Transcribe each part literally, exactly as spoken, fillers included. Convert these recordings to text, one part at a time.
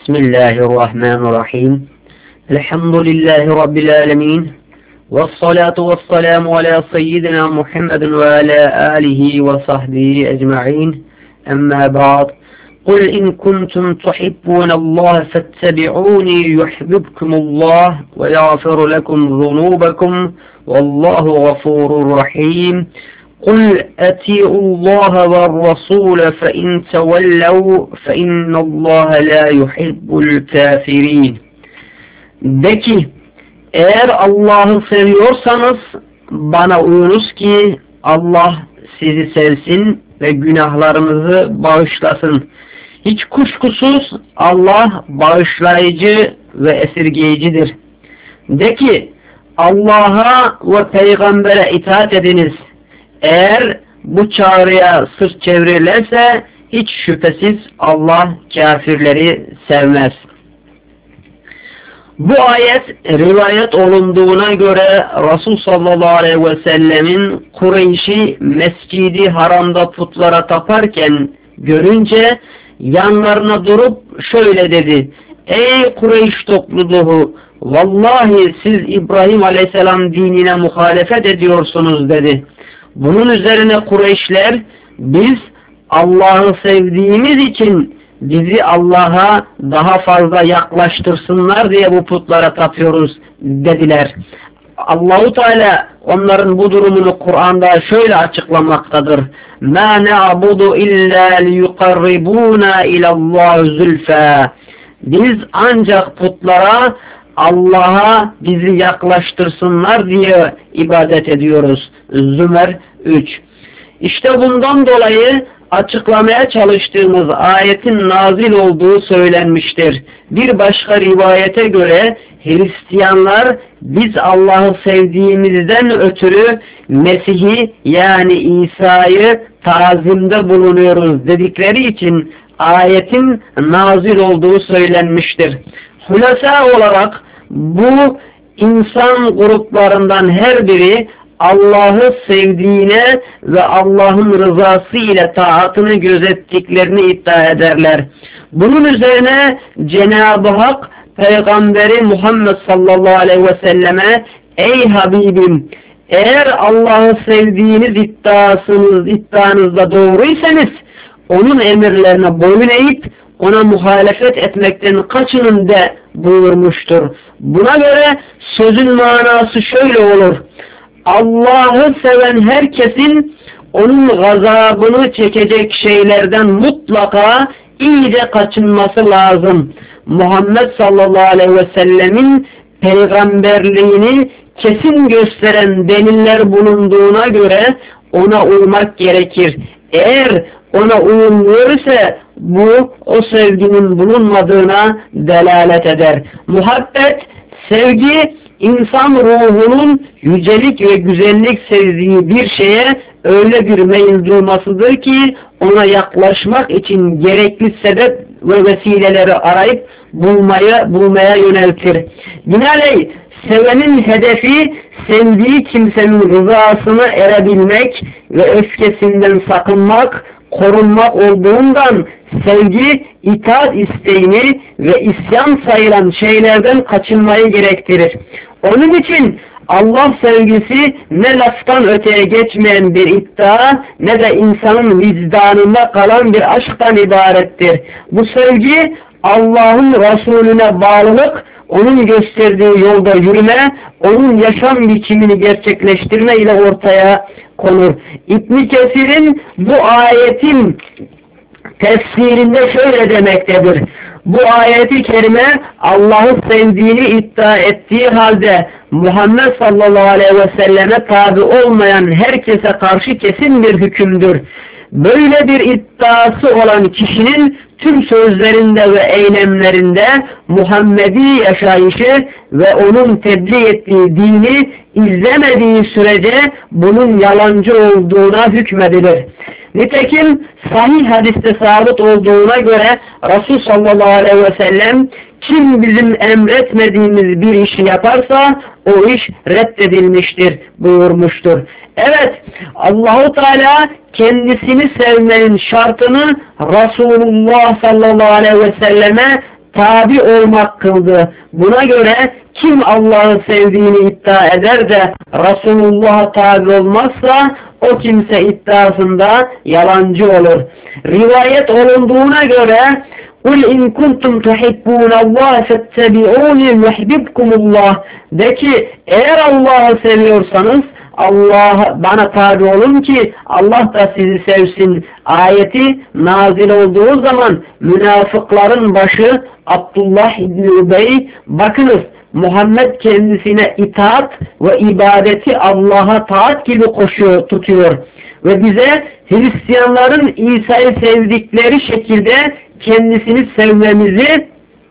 Bismillahirrahmanirrahim. Elhamdülillahi Rabbil alemin. Vessalatu vesselamu ala seyyidina Muhammedin ve ala alihi ve sahbihi ecma'in. Emma ba'd. قل إن كنتم تحبون الله فاتبعوني يحببكم الله ويغفر لكم ذنوبكم والله غفور رحيم قل أطيعوا الله والرسول فإن تولوا فإن الله لا يحب الكافرين. De ki, eğer Allah'ı seviyorsanız bana uyunuz ki Allah sizi sevsin ve günahlarınızı bağışlasın. Hiç kuşkusuz Allah bağışlayıcı ve esirgeyicidir. De ki, Allah'a ve peygambere itaat ediniz. Eğer bu çağrıya sırt çevirirlerse hiç şüphesiz Allah kafirleri sevmez. Bu ayet rivayet olunduğuna göre Resul sallallahu aleyhi ve sellemin Kureyş'i Mescid-i Haram'da putlara taparken görünce yanlarına durup şöyle dedi: Ey Kureyş topluluğu, vallahi siz İbrahim aleyhisselam dinine muhalefet ediyorsunuz dedi. Bunun üzerine Kureyşler, biz Allah'ı sevdiğimiz için bizi Allah'a daha fazla yaklaştırsınlar diye bu putlara tapıyoruz dediler. Allahu Teala onların bu durumunu Kur'an'da şöyle açıklamaktadır: "Ma na'budu illa liyuqarribuna ilallahi zulfa." Biz ancak putlara Allah'a bizi yaklaştırsınlar diye ibadet ediyoruz. Zümer üç. İşte bundan dolayı açıklamaya çalıştığımız ayetin nazil olduğu söylenmiştir. Bir başka rivayete göre Hristiyanlar biz Allah'ı sevdiğimizden ötürü Mesih'i yani İsa'yı tazimde bulunuyoruz dedikleri için ayetin nazil olduğu söylenmiştir. Hulasa olarak bu insan gruplarından her biri Allah'ı sevdiğine ve Allah'ın rızası ile taatını gözettiklerini iddia ederler. Bunun üzerine Cenab-ı Hak Peygamberi Muhammed sallallahu aleyhi ve selleme, ey Habibim, eğer Allah'ı sevdiğiniz iddiasınız, iddianızda doğruysanız onun emirlerine boyun eğip ona muhalefet etmekten kaçının de buyurmuştur. Buna göre sözün manası şöyle olur: Allah'ı seven herkesin onun gazabını çekecek şeylerden mutlaka iyice kaçınması lazım. Muhammed sallallahu aleyhi ve sellemin peygamberliğini kesin gösteren deliller bulunduğuna göre ona uymak gerekir. Eğer ona uyulmuyorsa bu o sevginin bulunmadığına delalet eder. Muhabbet, sevgi, İnsan ruhunun yücelik ve güzellik sevdiği bir şeye öyle bir meyil duymasıdır ki ona yaklaşmak için gerekli sebep ve vesileleri arayıp bulmaya, bulmaya yöneltir. Binaenaleyh sevenin hedefi sevdiği kimsenin rızasına erebilmek ve öfkesinden sakınmak, korunmak olduğundan sevgi, itaat isteğini ve isyan sayılan şeylerden kaçınmayı gerektirir. Onun için Allah sevgisi ne laftan öteye geçmeyen bir iddia ne de insanın vicdanında kalan bir aşktan ibarettir. Bu sevgi Allah'ın Resulüne bağlılık, onun gösterdiği yolda yürüme, onun yaşam biçimini gerçekleştirme ile ortaya konur. İbn Kesir'in bu ayetin tefsirinde şöyle demektedir: bu ayeti kerime Allah'ı sevdiğini iddia ettiği halde Muhammed sallallahu aleyhi ve selleme tabi olmayan herkese karşı kesin bir hükümdür. Böyle bir iddiası olan kişinin tüm sözlerinde ve eylemlerinde Muhammedi yaşayışı ve onun tebliğ ettiği dini izlemediği sürece bunun yalancı olduğuna hükmedilir. Nitekim sahih hadiste sabit olduğuna göre Resul sallallahu aleyhi ve sellem, kim bizim emretmediğimiz bir işi yaparsa o iş reddedilmiştir buyurmuştur. Evet, Allahu Teala kendisini sevmenin şartını Resulullah sallallahu aleyhi ve selleme tabi olmak kıldı. Buna göre kim Allah'ı sevdiğini iddia eder de Resulullah'a tabi olmazsa o kimse iddiasında yalancı olur. Rivayet olunduğuna göre قُلْ اِنْ كُنْتُمْ تُحِبُّونَ اللّٰهَ فَاتَّبِعُونِ يُحْبِبْكُمُ اللّٰهِ De ki eğer Allah'ı seviyorsanız Allah bana tabi olun ki Allah da sizi sevsin. Ayeti nazil olduğu zaman münafıkların başı Abdullah İbni Ubey, bakınız Muhammed kendisine itaat ve ibadeti Allah'a taat gibi koşuyor, tutuyor. Ve bize Hristiyanların İsa'yı sevdikleri şekilde kendisini sevmemizi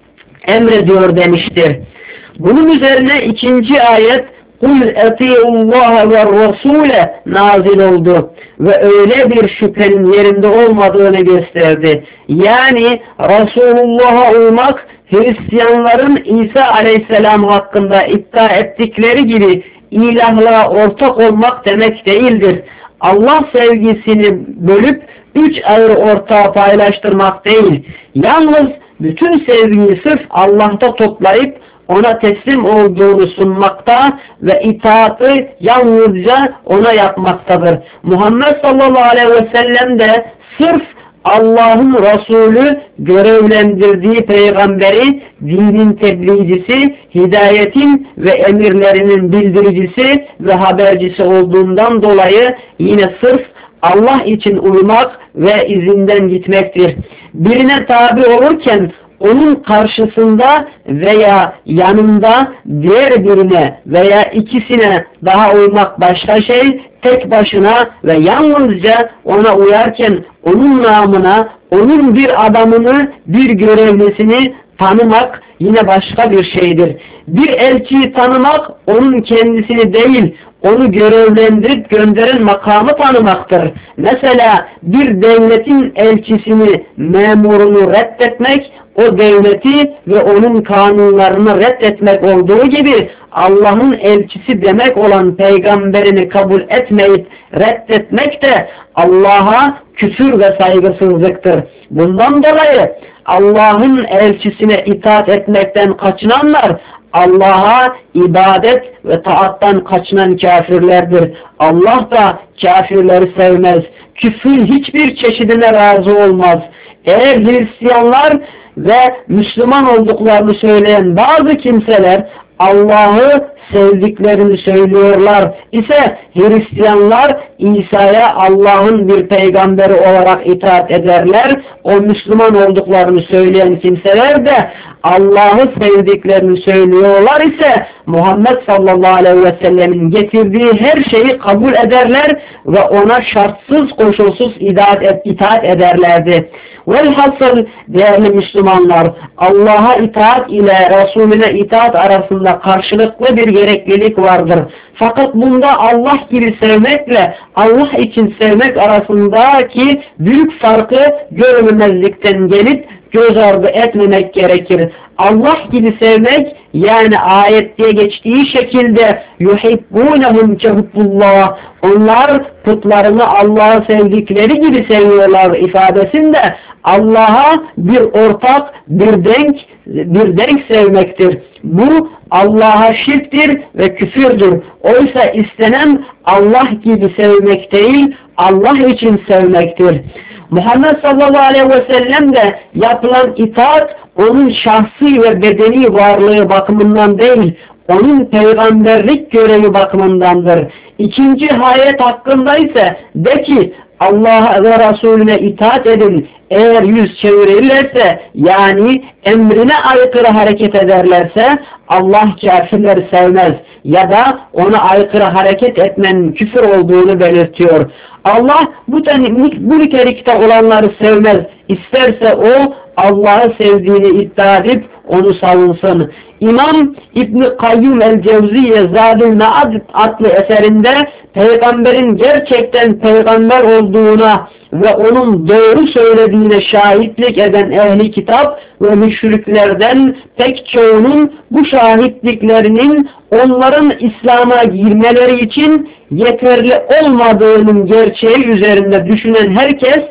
emrediyor demiştir. Bunun üzerine ikinci ayet قُلْ اَطِيعُ اللّٰهَ وَالرَّسُولَ nazil oldu ve öyle bir şüphenin yerinde olmadığını gösterdi. Yani Resulullah'a uymak Hristiyanların İsa Aleyhisselam hakkında iddia ettikleri gibi ilahlığa ortak olmak demek değildir. Allah sevgisini bölüp üç ayrı ortağa paylaştırmak değil, yalnız bütün sevgiyi sırf Allah'ta toplayıp ona teslim olduğunu sunmakta ve itaatı yalnızca ona yapmaktadır. Muhammed sallallahu aleyhi ve sellem de sırf Allah'ın Resulü görevlendirdiği peygamberi, dinin tebliğcisi, hidayetin ve emirlerinin bildiricisi ve habercisi olduğundan dolayı yine sırf Allah için uymak ve izinden gitmektir. Birine tabi olurken onun karşısında veya yanında diğer birine veya ikisine daha uymak başka şey, tek başına ve yalnızca ona uyarken onun namına, onun bir adamını, bir görevlisini tanımak yine başka bir şeydir. Bir elçiyi tanımak onun kendisini değil, onu görevlendirip gönderen makamı tanımaktır. Mesela bir devletin elçisini, memurunu reddetmek, o devleti ve onun kanunlarını reddetmek olduğu gibi Allah'ın elçisi demek olan peygamberini kabul etmeyip reddetmek de Allah'a küfür ve saygısızlıktır. Bundan dolayı Allah'ın elçisine itaat etmekten kaçınanlar Allah'a ibadet ve taattan kaçınan kafirlerdir. Allah da kafirleri sevmez. Küfrün hiçbir çeşidine razı olmaz. Eğer Hristiyanlar ve Müslüman olduklarını söyleyen bazı kimseler Allah'ı sevdiklerini söylüyorlar ise Hristiyanlar İsa'ya Allah'ın bir peygamberi olarak itaat ederler. O Müslüman olduklarını söyleyen kimseler de Allah'ı sevdiklerini söylüyorlar ise Muhammed sallallahu aleyhi ve sellemin getirdiği her şeyi kabul ederler ve ona şartsız koşulsuz itaat, itaat ederlerdi. Velhasıl değerli Müslümanlar, Allah'a itaat ile Resulüne itaat arasında karşılıklı bir gereklilik vardır. Fakat bunda Allah gibi sevmekle Allah için sevmek arasındaki büyük farkı görmemezlikten gelip göz ardı etmemek gerekir. Allah gibi sevmek, yani ayette geçtiği şekilde yuhibbunehum kehubbullah, onlar putlarını Allah'ı sevdikleri gibi seviyorlar ifadesinde Allah'a bir ortak, bir denk, bir denk sevmektir. Bu Allah'a şirktir ve küfürdür. Oysa istenen Allah gibi sevmek değil, Allah için sevmektir. Muhammed sallallahu aleyhi ve sellem de yapılan itaat onun şahsi ve bedeni varlığı bakımından değil, onun peygamberlik görevi bakımındandır. İkinci ayet hakkında ise de ki Allah'a ve Resulüne itaat edin. Eğer yüz çevirirlerse, yani emrine aykırı hareket ederlerse Allah kafirleri sevmez ya da ona aykırı hareket etmenin küfür olduğunu belirtiyor. Allah bu, bu nitelikte olanları sevmez. İsterse o Allah'ı sevdiğini iddia edip onu savunsun. İmam İbn-i Kayyum el-Cevziye Zadül Mead adlı eserinde peygamberin gerçekten peygamber olduğuna ve onun doğru söylediğine şahitlik eden ehli kitap ve müşriklerden pek çoğunun bu şahitliklerinin onların İslam'a girmeleri için yeterli olmadığının gerçeği üzerinde düşünen herkes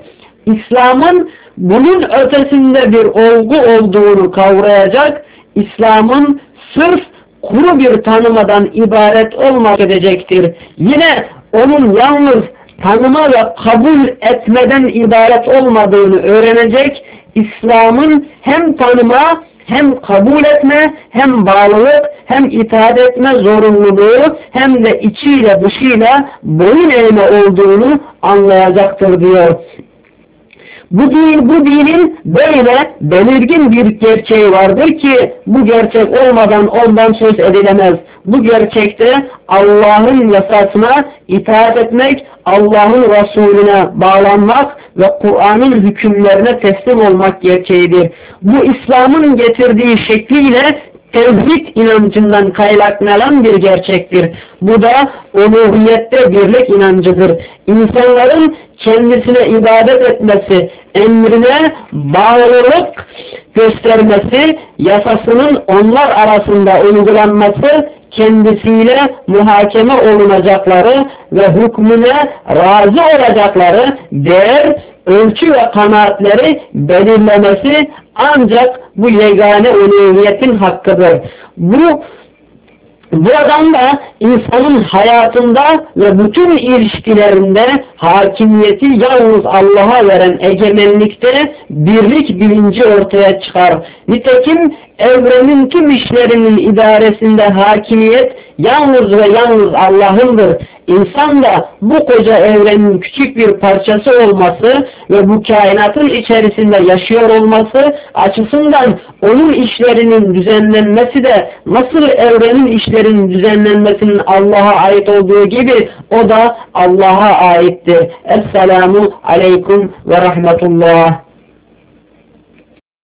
İslam'ın bunun ötesinde bir olgu olduğunu kavrayacak, İslam'ın sırf kuru bir tanımadan ibaret olmak edecektir. Yine onun yalnız tanıma ve kabul etmeden ibaret olmadığını öğrenecek, İslam'ın hem tanıma, hem kabul etme, hem bağlılık, hem itaat etme zorunluluğu, hem de içiyle dışıyla boyun eğme olduğunu anlayacaktır diyor. Bu din, bu dinin böyle belirgin bir gerçeği vardır ki bu gerçek olmadan ondan söz edilemez. Bu gerçekte Allah'ın yasasına itaat etmek, Allah'ın Resulüne bağlanmak ve Kur'an'ın hükümlerine teslim olmak gerçeğidir. Bu İslam'ın getirdiği şekliyle tevhid inancından kaynaklanan bir gerçektir. Bu da uluhiyette birlik inancıdır. İnsanların kendisine ibadet etmesi, emrine bağlılık göstermesi, yasasının onlar arasında uygulanması, kendisiyle muhakeme olunacakları ve hükmüne razı olacakları değer, ölçü ve kanaatleri belirlemesi ancak bu yegane uluhiyetin hakkıdır. Bu Buradan da insanın hayatında ve bütün ilişkilerinde hakimiyeti yalnız Allah'a veren egemenlikte birlik bilinci ortaya çıkar. Nitekim evrenin tüm işlerinin idaresinde hakimiyet yalnız ve yalnız Allah'ındır. İnsan da bu koca evrenin küçük bir parçası olması ve bu kainatın içerisinde yaşıyor olması açısından onun işlerinin düzenlenmesi de nasıl evrenin işlerinin düzenlenmesinin Allah'a ait olduğu gibi o da Allah'a aittir. Esselamu aleyküm ve rahmetullah.